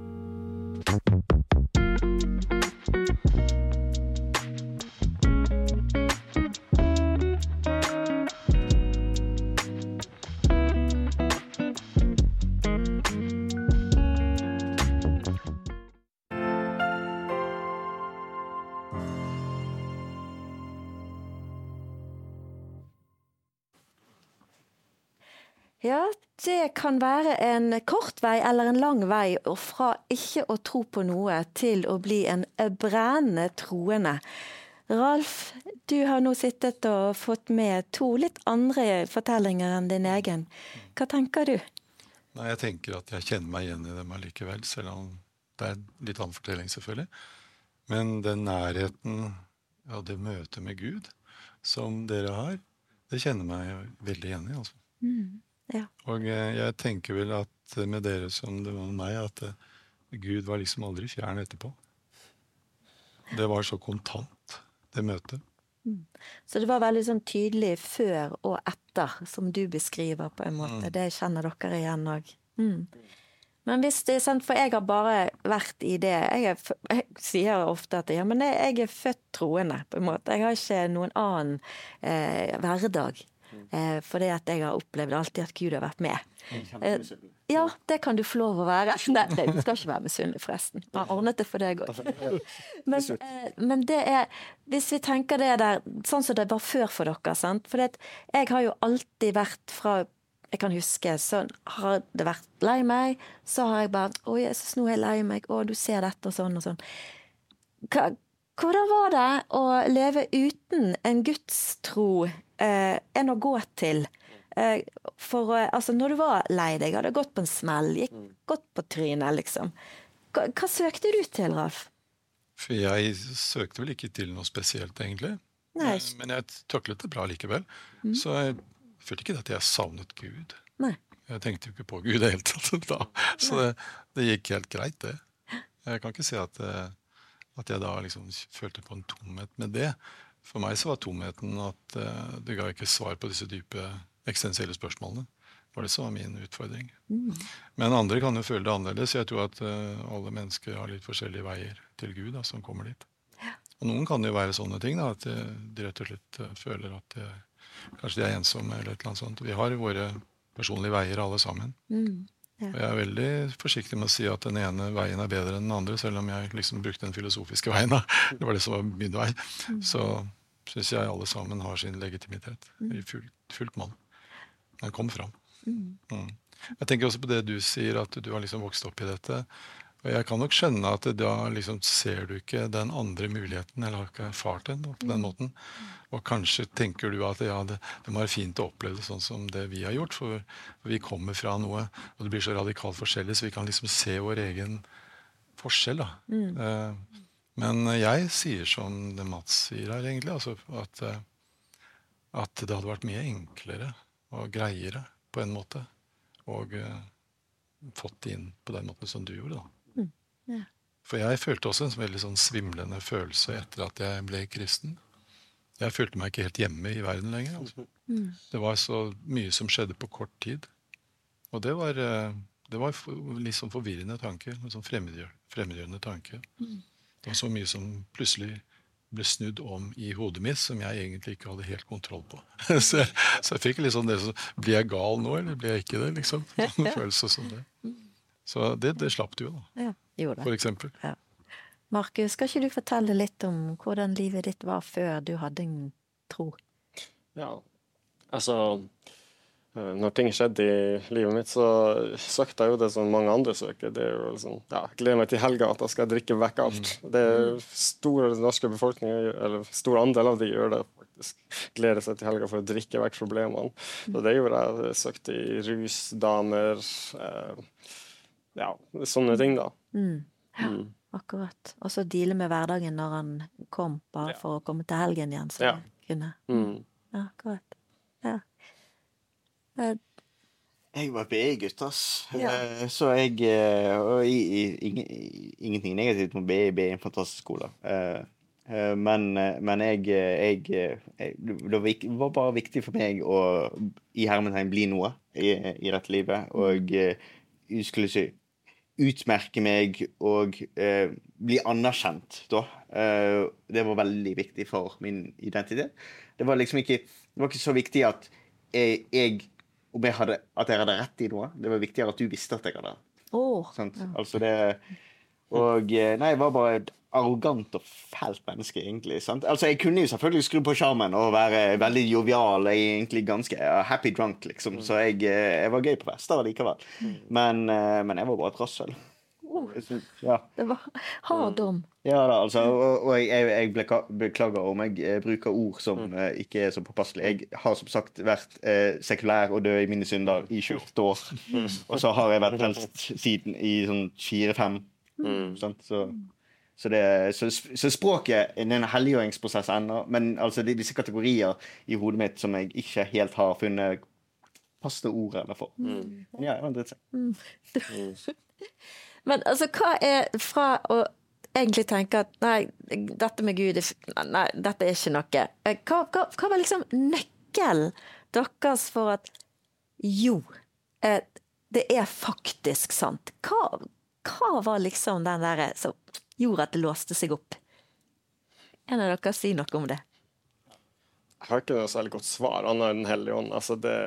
Ja, det kan være en kort vei eller en lang vei, og fra ikke å tro på noe til å bli en brennende troende. Ralf, du har nå sittet og fått med 2 litt andre fortellinger enn din egen. Hva tenker du? Nei, jeg tenker at jeg kjenner meg igjen i dem allikevel, selv om det er litt annen fortelling selvfølgelig. Men den nærheten, ja, det møtet med Gud som dere har, det kjenner meg veldig igjen i, altså. Ja. Og jeg tenker vel at med dere som det var med meg, at Gud var liksom aldri fjern etterpå. Det var så kontant, det møtet. Så det var veldig sånn tydelig før og etter, som du beskriver på en måte. Det kjenner dere igjen også. Men hvis det er sant, for jeg har bare vært i det, jeg sier ofte at men jeg er født troende på en måte. Jeg har ikke noen annen hverdag. Fordi at jeg har opplevd alltid at Gud har vært med. Ja, det kan du få lov å være. Nei, du skal ikke være misunnelig forresten. Jeg har ordnet det for deg også. Men det er, hvis vi tenker det der, sånn som det var før for dere, sant? For jeg har jo alltid vært fra jeg kan huske, så har det vært lei meg, så har jeg bare, Jesus, nå er jeg lei meg, du ser dette og sånn og sånn. Hvordan var det å leve uten en gudstro, en å gå til? Altså, når du var lei deg, hadde gått på en smell, gått på trynet, liksom. Hva søkte du til, Ralf? For jeg søkte vel ikke til noe spesielt, egentlig. Nei. Men jeg taklet det bra likevel. Så jeg følte ikke at jeg savnet Gud. Nei. Jeg tenkte jo ikke på Gud helt da. Så det gikk helt greit, det. Jeg kan ikke si at jeg da liksom følte på en tomhet med det. For meg så var tomheten at det ga ikke svar på disse dype eksistensielle spørsmålene. Det var det som var min utfordring. Men andre kan jo føle det annerledes. Jeg tror at alle mennesker har litt forskjellige veier til Gud da, som kommer dit. Og noen kan jo være sånne ting, da, at de rett og slett føler at kanskje de er ensomme eller et eller annet sånt. Vi har våre personlige veier alle sammen. Og jeg er veldig forsiktig med å si at den ene veien er bedre enn den andre, selv om jeg liksom brukte den filosofiske veien. Da. Det var det som var min vei. Så synes jeg alle sammen har sin legitimitet i fullt mål. Den kom fram. Jeg tenker også på det du sier, at du har liksom vokst opp i dette. Og jeg kan nok skjønne at da liksom ser du ikke den andre muligheten, eller har ikke erfart den på den måten. Og kanskje tenker du at ja, det må være fint å oppleve det sånn som det vi har gjort, for vi kommer fra noe, og det blir så radikalt forskjellig, så vi kan liksom se vår egen forskjell. Da. Men jeg sier som det Mats sier her, egentlig, altså at det hadde vært mye enklere og greiere på en måte, og fått det inn på den måten som du gjorde, da. For jeg følte også en veldig sånn svimlende følelse etter at jeg ble kristen. Jeg følte meg ikke helt hjemme i verden lenger. Altså. Det var så mye som skjedde på kort tid. Og det var litt sånn forvirrende tanker, en sånn fremmedgjørende tanker. Det var så mye som plutselig ble snudd om i hodet mitt, som jeg egentlig ikke hadde helt kontroll på. Så jeg fikk litt sånn det, så blir jeg gal nå, eller blir jeg ikke det, liksom? Sånn følelse som det. Så det slapp du jo da, for eksempel. Ja. Markus, skal ikke du fortelle litt om hvordan livet ditt var før du hadde en tro? Ja, altså, når ting skjedde i livet mitt, så søkte jeg jo det som mange andre søker. Det er jo liksom, gleder meg til helga at jeg skal drikke vekk alt. Det er store norske befolkninger, eller stor andel av de gjør det faktisk. Gleder seg til helga for å drikke vekk problemene. Så det gjorde jeg. Jeg søkte i rus, damer, sånne ting da. Akkurat. Og så deale med hverdagen når han kom, bare for å komme til helgen igjen, så kunne. Akkurat. Ja. Jeg var BI-gutt, ass. Så jeg, og ingenting negativt med BI er en fantastisk skole. Men det var bare viktig for meg å i hermetegn bli noe i dette livet, og skulle si utmerke meg og bli anerkjent da. Det var veldig viktig for min identitet. Det var liksom ikke så viktig at jeg hadde rett i noe. Det var viktigere at du visste at jeg hadde. Altså det, og nei, jeg var bare et arrogant og fælt menneske egentlig, sant? Altså jeg kunne jo selvfølgelig skru på skjermen og være veldig jovial, egentlig ganske happy drunk liksom, så jeg var gøy på fester likevel, men jeg var bare et rassel. Det var hard dom. Ja da, altså, og jeg beklager om jeg bruker ord som ikke er så påpasselig. Jeg har som sagt vært sekulær og død i mine synder i 28 år, og så har jeg vært frelst siden i sånn 4-5, sant? Så språket er en helliggjøringsprosess ennå, men altså det er disse kategorier i hodet mitt som jeg ikke helt har funnet passende ord eller for. Ja, jeg var en drittsekk. Men altså, hva er fra å egentlig tenke at nei, dette med Gud, nei, dette er ikke noe. Hva var liksom nøkkelen deres for at jo, det er faktisk sant? Hva var liksom den der som gjorde at det låste seg opp? En av dere si noe om det? Jeg har ikke noe særlig godt svar, annet enn Den hellige ånd. Altså det...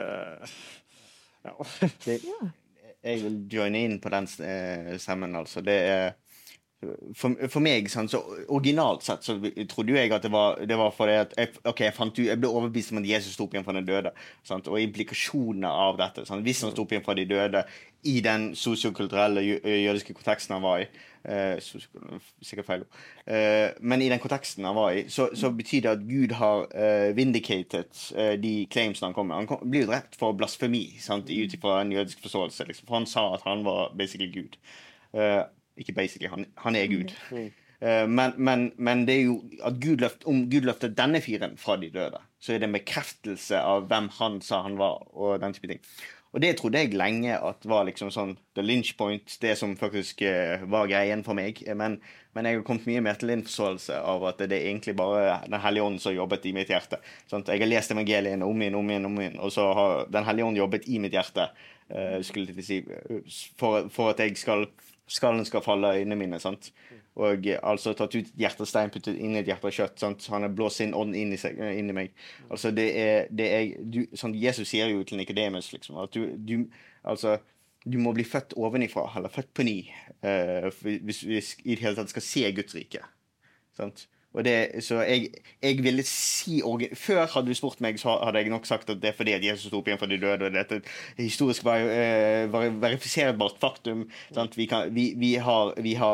Jeg vil joine inn på den stemmen, altså. Det er for meg, sant, så originalt sett så trodde jo jeg at det var fordi at jeg ble overbevist om at Jesus sto opp igjen fra de døde, sant, og implikasjonene av dette, sant, hvis han sto opp igjen fra de døde i den sosiokulturelle jødiske konteksten han var i, sikkert feil ord, men i den konteksten han var i, så betyr det at Gud har vindicated de claimsene han kom med. Han blir jo drept for blasfemi, sant, ut fra en jødisk forståelse, liksom, for han sa at han var basically Gud. Ikke basically, han Gud. Men det jo at om Gud løftet denne fyren fra de døde, så det en bekreftelse av hvem han sa han var, og den type ting. Og det trodde jeg lenge at var liksom sånn the lynch point, det som faktisk var greien for meg. Men jeg har kommet mye mer til en forståelse av at det egentlig bare den Hellige Ånden som har jobbet i mitt hjerte. Sånn, jeg har lest evangelien om igjen, og så har den Hellige Ånden jobbet i mitt hjerte, skulle jeg si, for at skallen skal falle av øynene mine, sant? Og altså tatt ut hjertestein, puttet inn i et hjerte av kjøtt, sant? Han har blåst sin ånd inn i meg. Altså sånn, Jesus sier jo til Nikodemus, liksom, at du må bli født ovenifra, eller født på ny, hvis i det hele tatt skal se Guds rike. Sant? Og så jeg ville si, før hadde du spurt meg, så hadde jeg nok sagt at det fordi at Jesus sto opp igjen fra de døde, og dette historisk var verifiserbart faktum, sant? Vi har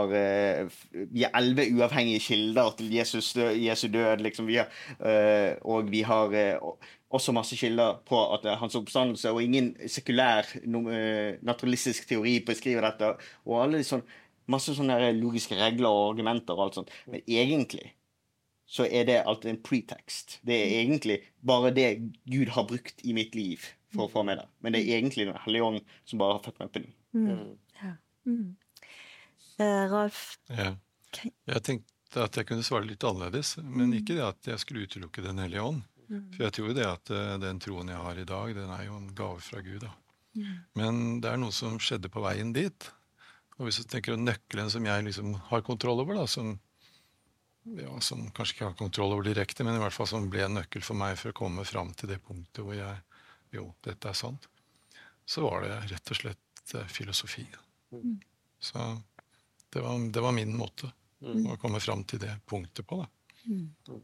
11 uavhengige kilder til Jesu død, liksom, og vi har også masse kilder på at hans oppstandelse, og ingen sekulær naturalistisk teori beskriver dette, og alle masse sånne logiske regler og argumenter og alt sånt, men egentlig så det alltid en pretext. Det egentlig bare det Gud har brukt i mitt liv for å få med det. Men det egentlig den Hellige Ånd som bare har født meg på ny. Ralf? Ja. Jeg tenkte at jeg kunne svare litt annerledes, men ikke det at jeg skulle utelukke den Hellige Ånd. For jeg tror det at den troen jeg har i dag, den jo en gave fra Gud. Da. Men det noe som skjedde på veien dit. Og hvis du tenker nøkkelen som jeg liksom har kontroll over, da, som kanskje ikke har kontroll over direkte, men i hvert fall som ble en nøkkel for meg for å komme fram til det punktet hvor dette sant. Så var det rett og slett filosofi. Så det var min måte å komme fram til det punktet på. Da.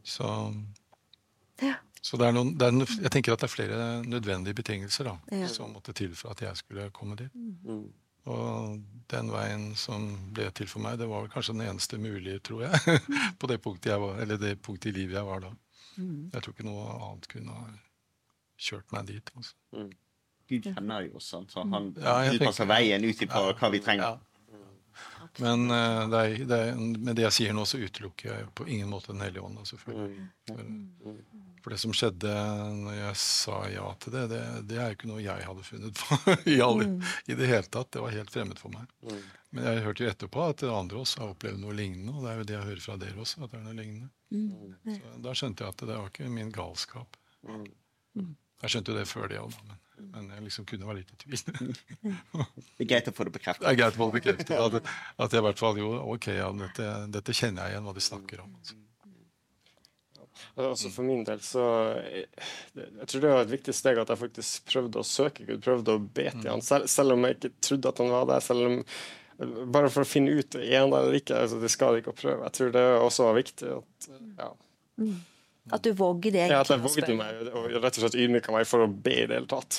Så jeg tenker at det flere nødvendige betingelser da, som måtte til for at jeg skulle komme dit. Og den veien som ble til for meg, det var kanskje den eneste mulige, tror jeg, på det punktet jeg var, eller det punktet i livet jeg var da. Jeg tror ikke noe annet kunne ha kjørt meg dit. Altså. Gud kjenner jo oss, så han tilpasser veien ut på hva vi trenger. Men med det jeg sier nå, så utelukker jeg på ingen måte den Hellige Ånd, selvfølgelig. For det som skjedde når jeg sa ja til det, det jo ikke noe jeg hadde funnet på i det hele tatt. Det var helt fremmed for meg. Men jeg hørte jo etterpå at andre også har opplevd noe lignende, og det jo det jeg hører fra dere også, at det noe lignende. Så da skjønte jeg at det var ikke min galskap. Jeg skjønte jo det før det også, men jeg liksom kunne være litt i tvil. Det greit å få det bekreftet. Det greit å få det bekreftet. At jeg i hvert fall dette kjenner jeg igjen hva de snakker om. Altså for min del så jeg tror det var et viktig steg at jeg faktisk prøvde å søke Gud, prøvde å be til han, selv om jeg ikke trodde at han var der, selv om bare for å finne ut der eller ikke, altså det skal ikke å prøve. Jeg tror det også var viktig at du vågde deg. At jeg vågde meg og rett og slett ydmyket meg for å be i det hele tatt.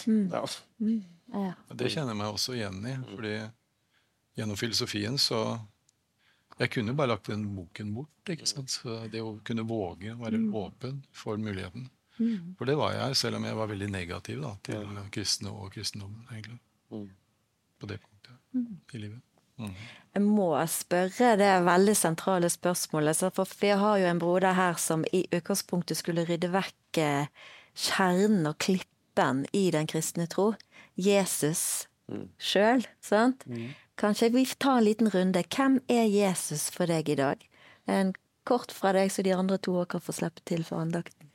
Det kjenner jeg meg også igjen i, fordi gjennom filosofien så jeg kunne bare lagt den boken bort, ikke sant? Så det å kunne våge å være åpen for muligheten. For det var jeg, selv om jeg var veldig negativ da, til kristne og kristendommen, egentlig. På det punktet i livet. Jeg må spørre det veldig sentrale spørsmålet, for jeg har jo en broder her som i utgangspunktet skulle rydde vekk kjernen og klippen i den kristne tro. Jesus selv, sant? Kanskje vi tar en liten runde. Hvem Jesus for deg i dag? En kort fra deg, så de andre to kan få slippe til for andakten.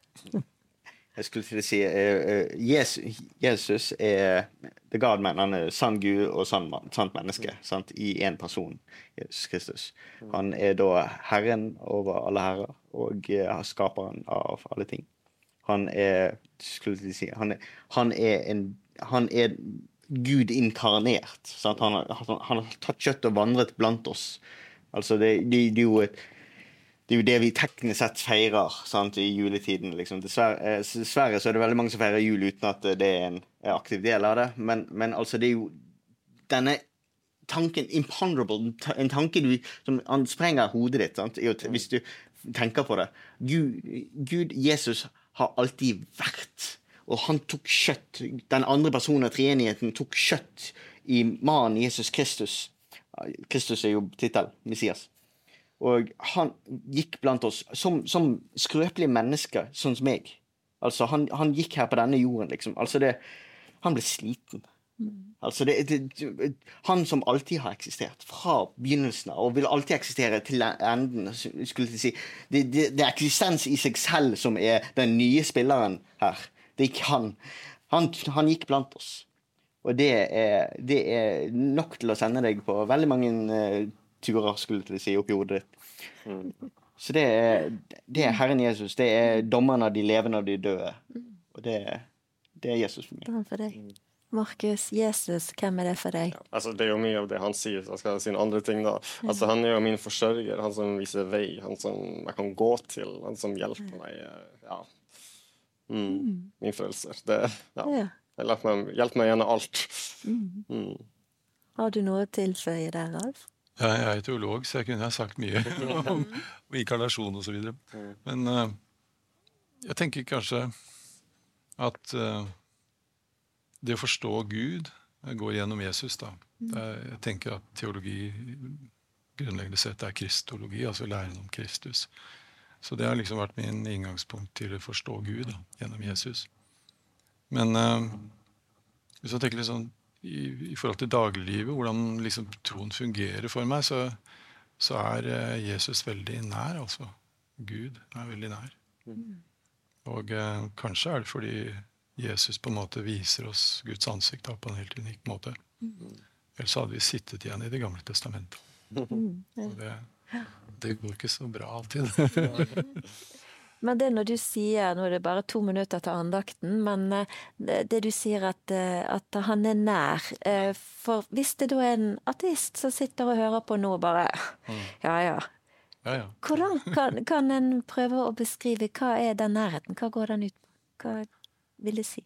Jeg skulle til å si Jesus the God-man, han sann Gud og sant menneske, sant? I en person, Jesus Kristus. Han da Herren over alle herrer, og skaperen av alle ting. Han skulle til å si, han Gud inkarnert, sant? Han har tatt kjøtt og vandret blant oss Altså, det er jo det vi teknisk sett feirer, sant, i juletiden, liksom. Dessverre så er det veldig mange som feirer jul uten at det er en aktiv del av det, men altså, det er jo denne tanken, imponderable, en tanke som sprenger hodet ditt, sant, hvis du tenker på det. Gud, Jesus, har alltid vært, og han tok kjøtt, den andre personen av treenigheten tok kjøtt i mannen Jesus Kristus. Kristus er jo titel, Messias. Og han gikk blant oss som skrøpelige mennesker, sånn som meg. Altså, han gikk her på denne jorden, liksom. Altså, han ble sliten. Altså, han som alltid har eksistert, fra begynnelsen av, og vil alltid eksistere til enden, skulle jeg si. Det er eksistens i seg selv som er den nye spilleren her. Det er ikke han. Han gikk blant oss. Og det er nok til å sende deg på veldig mange turer, skulle jeg si, opp i hodet ditt. Så det er Herren Jesus, det er dommeren av de levende og de døde. Og det er Jesus for meg. Hva for deg? Markus, Jesus, hvem er det for deg? Ja, altså det er jo mye av det han sier, så jeg skal si andre ting da. Altså han er jo min forsørger, han som viser vei, han som jeg kan gå til, han som hjelper meg, ja. Min følelser, hjelp meg gjennom alt. Har du noe å tilføye der, Ralf? Ja, jeg er teolog, så jeg kunne ha sagt mye om inkarnasjon og så videre. Men jeg tenker kanskje at det å forstå Gud går gjennom Jesus da. Jeg tenker at teologi grunnleggende sett er kristologi, altså læren om Kristus. Så det har liksom vært min inngangspunkt til å forstå Gud da, gjennom Jesus. Men hvis jeg tenker litt sånn i forhold til dagliglivet, hvordan liksom troen fungerer for meg, så er Jesus veldig nær, altså. Gud er veldig nær. Og kanskje er det fordi Jesus på en måte viser oss Guds ansikt da, på en helt unik måte. Ellers hadde vi sittet igjen i det gamle testamentet. Og det går ikke så bra alltid. Men det når du sier, nå er det bare 2 minutter til andakten, men det du sier at han er nær, for hvis det da er en ateist som sitter og hører på nå bare, ja. Hvordan kan en prøve å beskrive hva er den nærheten, hva går den ut på? Hva vil det si?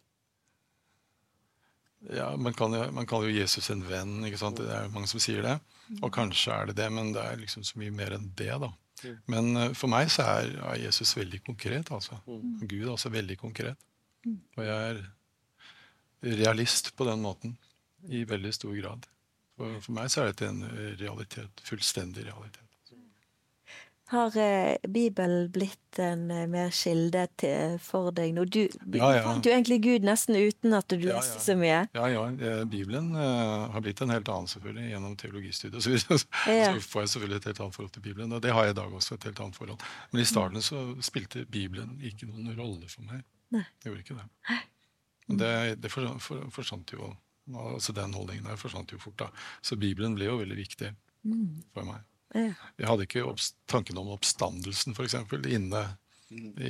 Ja, man kaller jo Jesus en venn, ikke sant? Det er mange som sier det, og kanskje er det det, men det er liksom så mye mer enn det da. Men for meg så er Jesus veldig konkret, altså. Gud er også veldig konkret. Og jeg er realist på den måten, i veldig stor grad. For meg så er det en realitet, fullstendig realitet. Har Bibelen blitt en mer kilde for deg nå? Fant du egentlig Gud nesten uten at du leste så mye? Ja, Bibelen har blitt en helt annen selvfølgelig gjennom teologistudiet. Så får jeg selvfølgelig et helt annet forhold til Bibelen, og det har jeg i dag også, et helt annet forhold. Men i starten så spilte Bibelen ikke noen rolle for meg. Det gjorde ikke det. Men det forsvant jo, altså den holdningen der forsvant jo fort da. Så Bibelen ble jo veldig viktig for meg. Jeg hadde ikke tanken om oppstandelsen for eksempel inne i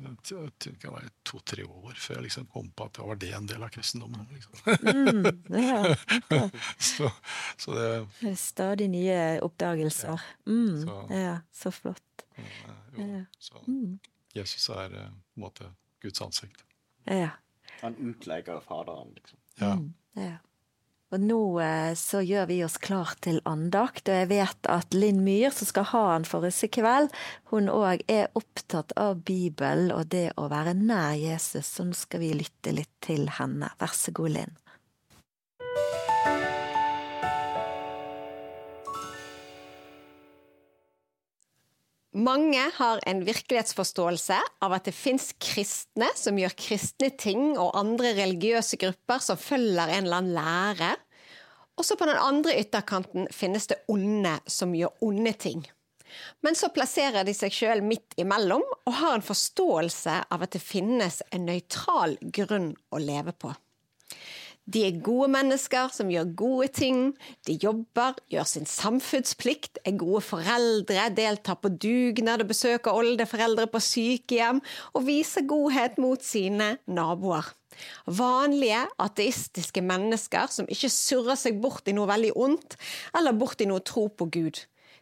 2-3 år før jeg liksom kom på at det var en del av kristendommen liksom. Så det er stadig nye oppdagelser. Så flott. Så Jesus er på en måte Guds ansikt. Han utlegger Faderen liksom. Ja. Og nå så gjør vi oss klar til andakt, og jeg vet at Linn Myhr, som skal ha den for oss i kveld, hun også er opptatt av Bibelen og det å være nær Jesus, så nå skal vi lytte litt til henne. Vær så god, Linn. Mange har en virkelighetsforståelse av at det finnes kristne som gjør kristne ting, og andre religiøse grupper som følger en eller annen lære. Og så på den andre ytterkanten finnes det onde som gjør onde ting. Men så plasserer de seg selv midt imellom, og har en forståelse av at det finnes en nøytral grunn å leve på. De er gode mennesker som gjør gode ting, de jobber, gjør sin samfunnsplikt, er gode foreldre, deltar på dugnad og besøker oldeforeldre på sykehjem, og viser godhet mot sine naboer. Vanlige, ateistiske mennesker som ikke surrer seg bort i noe veldig ondt, eller bort i noe tro på Gud.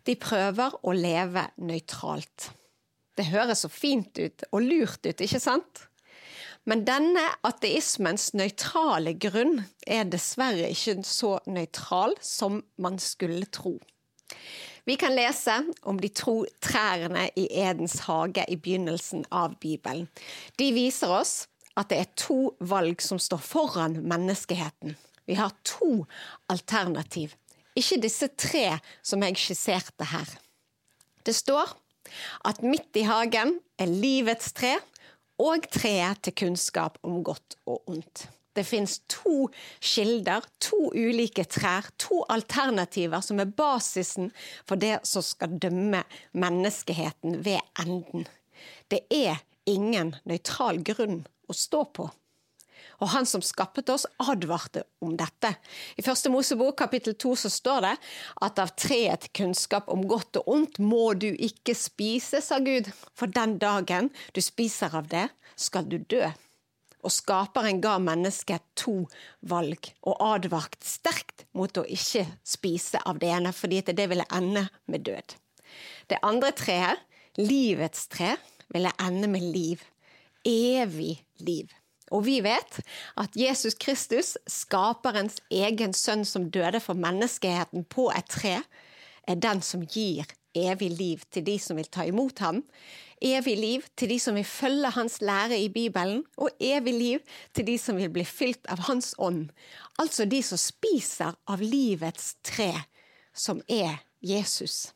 de prøver å leve nøytralt. Det høres så fint ut og lurt ut, ikke sant? Men denne ateismens nøytrale grunn dessverre ikke så nøytral som man skulle tro. Vi kan lese om de 2 trærne i Edens hage i begynnelsen av Bibelen. De viser oss at det 2 valg som står foran menneskeheten. Vi har 2 alternativ. Ikke disse 3 som jeg skisserte her. Det står at midt i hagen livets tre, og treet til kunnskap om godt og ondt. Det finnes 2 kilder, 2 ulike trær, 2 alternativer som basisen for det som skal dømme menneskeheten ved enden. Det ingen nøytral grunn å stå på. Og han som skapte oss advarte om dette. I 1. Mosebok kapittel 2 så står det at av treet til kunnskap om godt og ondt må du ikke spise, sa Gud. For den dagen du spiser av det, skal du dø. Og skaperen ga mennesket 2 valg, og advart sterkt mot å ikke spise av det ene, fordi det ville ende med død. Det andre treet, livets tre, ville ende med liv. Evig liv. Og vi vet at Jesus Kristus, skaperens egen sønn som døde for menneskeheten på et tre, den som gir evig liv til de som vil ta imot ham, evig liv til de som vil følge hans lære i Bibelen, og evig liv til de som vil bli fylt av hans ånd. Altså de som spiser av livets tre, som Jesus.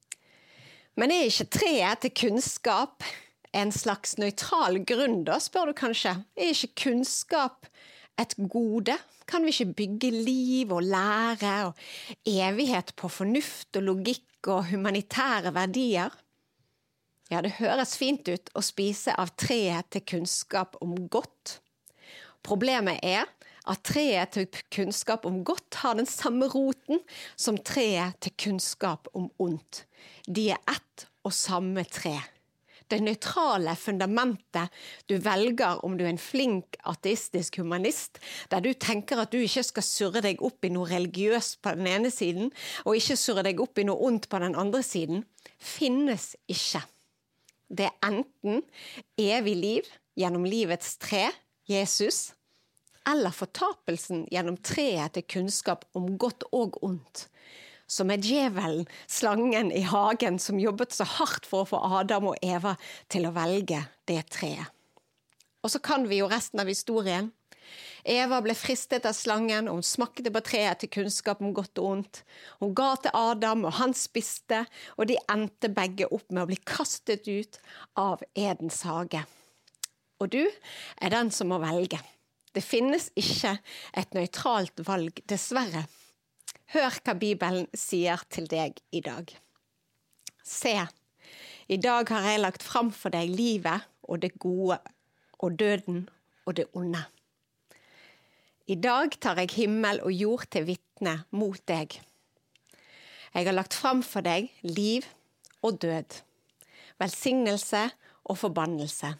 Men ikke treet til kunnskap en slags nøytral grunn da, spør du kanskje? Ikke kunnskap et gode? Kan vi ikke bygge liv og lære og evighet på fornuft og logikk og humanitære verdier? Ja, det høres fint ut å spise av treet til kunnskap om godt. Problemet at treet til kunnskap om godt har den samme roten som treet til kunnskap om ondt. De ett og samme tre. Det nøytrale fundamentet du velger om du en flink ateistisk humanist, der du tenker at du ikke skal surre deg opp i noe religiøst på den ene siden, og ikke surre deg opp i noe ondt på den andre siden, finnes ikke. Det enten evig liv gjennom livets tre, Jesus, eller fortapelsen gjennom treet til kunnskap om godt og ondt, som djevelen, slangen i hagen, som jobbet så hardt for å få Adam og Eva til å velge det treet. Og så kan vi jo resten av historien. Eva ble fristet av slangen, og hun smakte på treet til kunnskap om godt og ondt. Hun ga til Adam, og han spiste, og de endte begge opp med å bli kastet ut av Edens hage. Og du den som må velge. Det finnes ikke et nøytralt valg, dessverre. Hør hva Bibelen sier til deg i dag. Se, i dag har jeg lagt fram for deg livet og det gode, og døden og det onde. I dag tar jeg himmel og jord til vitne mot deg. Jeg har lagt fram for deg liv og død, velsignelse og forbannelse.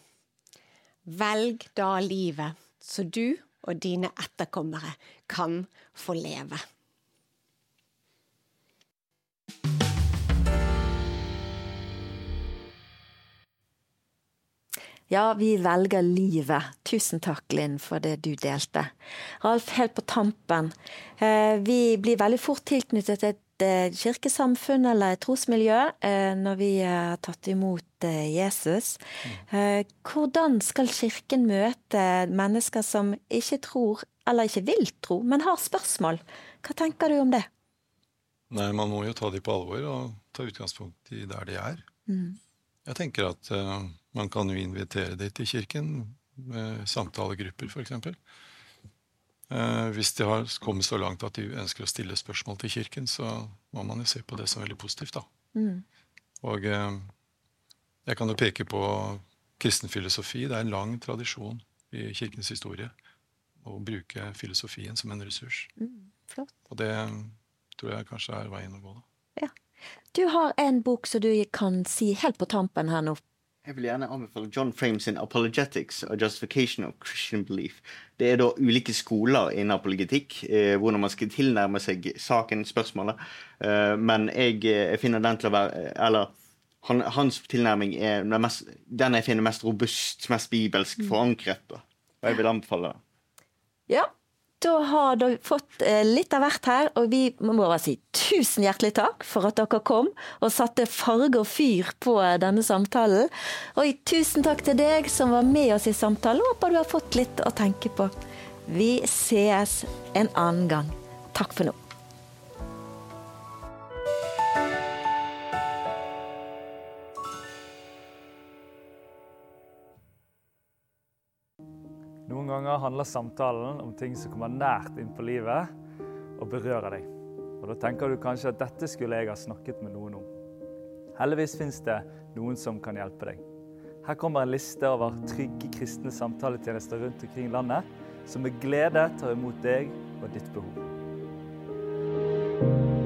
Velg da livet, så du og dine etterkommere kan få leve. Ja, vi velger livet. Tusen takk, Linn, for det du delte. Ralf, helt på tampen. Vi blir veldig fort tilknyttet til et kirkesamfunn eller et trosmiljø når vi har tatt imot Jesus. Hvordan skal kirken møte mennesker som ikke tror, eller ikke vil tro, men har spørsmål? Hva tenker du om det? Nei, man må jo ta de på alvor og ta utgangspunkt i der de er. Jeg tenker at man kan jo invitere de til kirken med samtalegrupper, for eksempel. Hvis de har kommet så langt at de ønsker å stille spørsmål til kirken, så må man jo se på det som veldig positivt, da. Og jeg kan jo peke på kristen filosofi. Det en lang tradisjon i kirkens historie å bruke filosofien som en ressurs. Flott. Og det tror jeg kanskje veien å gå, da. Ja. Du har en bok som du kan si helt på tampen her nå. Jeg vil gjerne anbefale John Frame sin Apologetics, A Justification of Christian Belief. Det da ulike skoler innen apologetikk, hvordan man skal tilnærme seg saken, spørsmålet. Men jeg finner den til å være, eller hans tilnærming den jeg finner mest robust, mest bibelsk forankret. Og jeg vil anbefale det. Ja, da har dere fått litt av hvert her, og vi må bare si 1000 hjertelig takk for at dere kom og satte farge og fyr på denne samtalen. Og 1000 takk til deg som var med oss i samtalen. Håper du har fått litt å tenke på. Vi ses en annen gang. Takk for nå. Noen ganger handler samtalen om ting som kommer nært inn på livet og berører deg. Og da tenker du kanskje at dette skulle jeg ha snakket med noen om. Heldigvis finnes det noen som kan hjelpe deg. Her kommer en liste over trygge kristne samtaletjenester rundt omkring landet, som med glede tar imot deg og ditt behov.